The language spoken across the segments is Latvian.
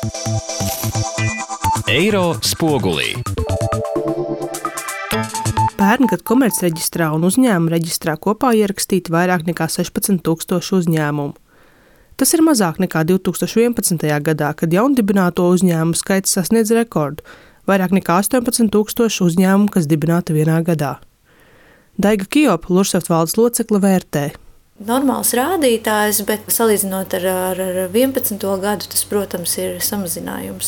Eiro spogulī. Pērn, kad komercreģistrā un uzņēmuma reģistrā kopā ierakstīti vairāk nekā 16,000 uzņēmumu. Tas ir mazāk nekā 2011. gadā, kad jaundibināto uzņēmumu skaits sasniedz rekordu – vairāk nekā 18,000 uzņēmumu, kas dibināti vienā gadā. Daiga Kijopa, Lursoft valdes locekle, vērtē. Normāls rādītājs, bet salīdzinot ar 11. gadu, tas, protams, ir samazinājums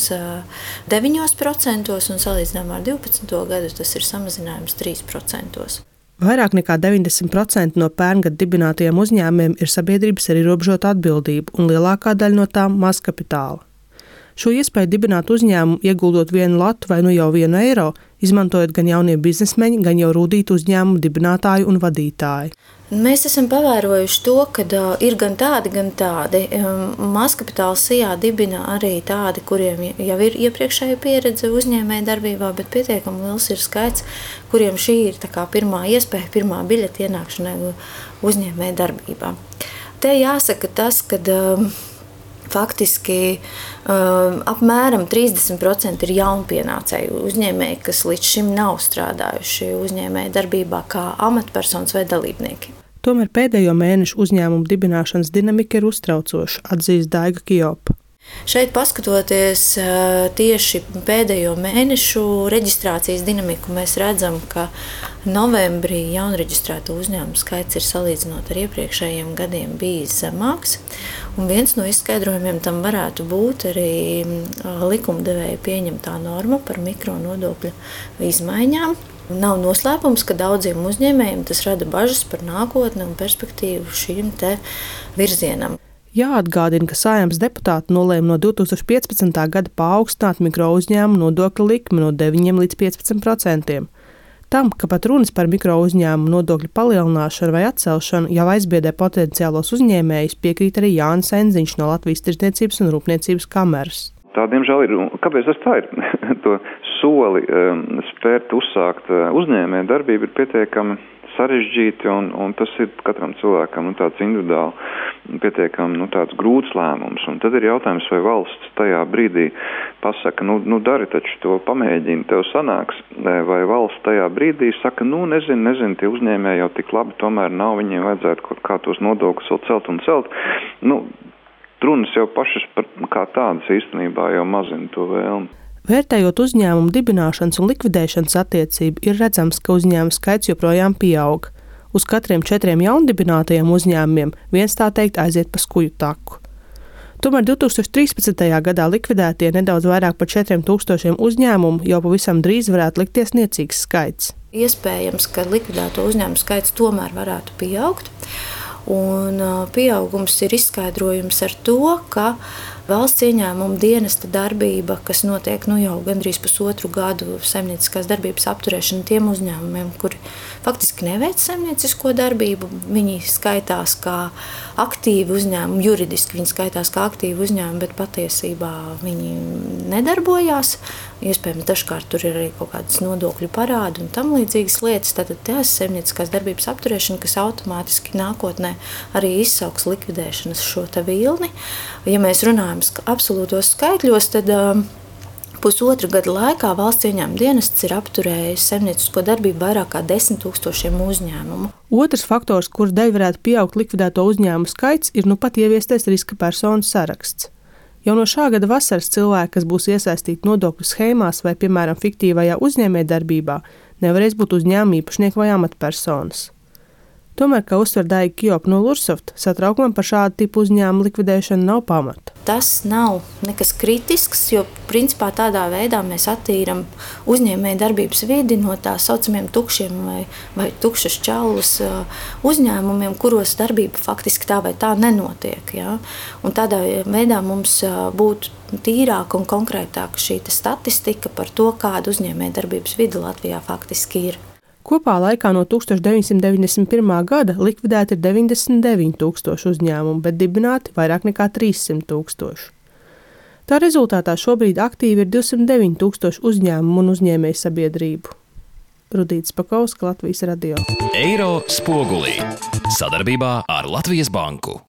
9% un salīdzinājumā ar 12. gadu tas ir samazinājums 3%. Vairāk nekā 90% no pērngad dibinātajiem uzņēmumiem ir sabiedrības ar ierobežotu atbildību un lielākā daļa no tām maz kapitāla. Šo iespēju dibināt uzņēmumu, ieguldot 1 latu vai nu jau 1 eiro, izmantojot gan jaunie biznesmeņi, gan jau rūtītu uzņēmumu dibinātāju un vadītāju. Mēs esam pavērojuši to, ka ir gan tādi, gan tādi. Mazkapitāla sijā dibina arī tādi, kuriem jau ir iepriekšēja pieredze uzņēmēja darbībā, bet pietiekami liels ir skaits, kuriem šī ir tā kā pirmā iespēja, pirmā biļete ienākšanai uzņēmēja darbībā. Te jāsaka tas, ka faktiski apmēram 30% ir jaunpienācēju uzņēmēji, kas līdz šim nav strādājuši uzņēmēja darbībā kā amatpersonas vai dalībnieki. Tomēr pēdējo mēnešu uzņēmumu dibināšanas dinamika ir uztraucoša, atzīst Daiga Kijopa. Šeit paskatoties tieši pēdējo mēnešu reģistrācijas dinamiku, mēs redzam, ka novembrī jaunreģistrēto uzņēmumu skaits ir salīdzinot ar iepriekšējiem gadiem bijis zemāks. Un viens no izskaidrojumiem tam varētu būt arī likumdevēja pieņemtā norma par mikronodokļu izmaiņām. Nav noslēpums, ka daudziem uzņēmējiem tas rada bažas par nākotni un perspektīvu šīm te virzienam. Jāatgādina, ka Saeimas deputāti nolēma no 2015. gada paaugstināt mikrouzņēmumu nodokļa likmi no 9 līdz 15%. Tam, ka pat runas par mikrouzņēmumu nodokļu palielināšanu vai atcelšanu jau aizbiedē potenciālos uzņēmējus, piekrīt arī Jānis Enziņš no Latvijas Tirdzniecības un Rūpniecības kameras. Tā, diemžēl, ir. Kāpēc tas tā ir? To soli spērt uzsākt uzņēmēja darbību ir pietiekami sarežģīti, un tas ir katram cilvēkam tāds individuāli pietiekami tāds grūts lēmums. Un tad ir jautājums, vai valsts tajā brīdī pasaka, dari taču to, pamēģini, tev sanāks, vai valsts tajā brīdī saka, nezinu, tie uzņēmēji jau tik labi tomēr nav, viņiem vajadzētu kaut kā tos nodokļus vēl celt un celt. Runas jau pašas par kā tādas īstenībā jau mazina to vēlmi. Vērtējot uzņēmumu dibināšanas un likvidēšanas attiecību, ir redzams, ka uzņēmumu skaits joprojām pieaug. Uz katriem 4 jaundibinātajiem uzņēmumiem viens tā teikt aiziet pa skuju taku. Tomēr 2013. gadā likvidētie nedaudz vairāk par 4,000 uzņēmumu jau pavisam drīz varētu likties niecīgs skaits. Iespējams, ka likvidēto uzņēmumu skaits tomēr varētu pieaugt. Un pieaugums ir izskaidrojums ar to, ka valsts ieņēmuma dienesta darbība, kas notiek jau gandrīz pusotru gadu saimnieciskās darbības apturēšana tiem uzņēmumiem, kuri faktiski neveic saimniecisko darbību, viņi skaitās kā aktīvi uzņēmumi, juridiski viņi skaitās kā aktīvi uzņēmumi, bet patiesībā viņi nedarbojās. Iespējams, dažkārt tur ir arī kaut kādas nodokļu parādi un tam līdzīgas lietas. Tātad tās saimnieciskās darbības apturēšana, kas automātiski nākotnē arī izsauks likvidēšanas šo te vilni. Ja mēs runājam absolūtos skaitļos, tad pusotru gadu laikā valsts ieņēmuma dienests ir apturējis saimniecisko darbību vairāk kā 10,000 uzņēmumu. Otrs faktors, kur dēļ varētu pieaugt likvidēto uzņēmumu skaits, ir pat ieviestais riska personu saraksts. Jau no šā gada vasaras cilvēki, kas būs iesaistīti nodokļu schēmās vai, piemēram, fiktīvajā uzņēmējdarbībā, nevarēs būt uzņēmuma īpašnieki vai amatpersonas. Tomēr, kā uzsver Daiga Kijopa no Lursoft, satraukumam par šādu tipu uzņēmumu likvidēšanu nav pamata. Tas nav nekas kritisks, jo principā tādā veidā mēs attīram uzņēmēju darbības vidi no tā saucamiem tukšiem vai tukšas čaulas uzņēmumiem, kuros darbība faktiski tā vai tā nenotiek. Ja? Un tādā veidā mums būtu tīrāka un konkrētāka šī statistika par to, kāda uzņēmēju darbības vide Latvijā faktiski ir. Kopā laikā no 1991. gada likvidēti ir 99,000 uzņēmumu, bet dibināti vairāk nekā 300,000. Tā rezultātā šobrīd aktīvi ir 209,000 uzņēmumu un uzņēmēju sabiedrību. Rudīts Pakauska, Latvijas radio. Eiro spogulī sadarbībā ar Latvijas banku.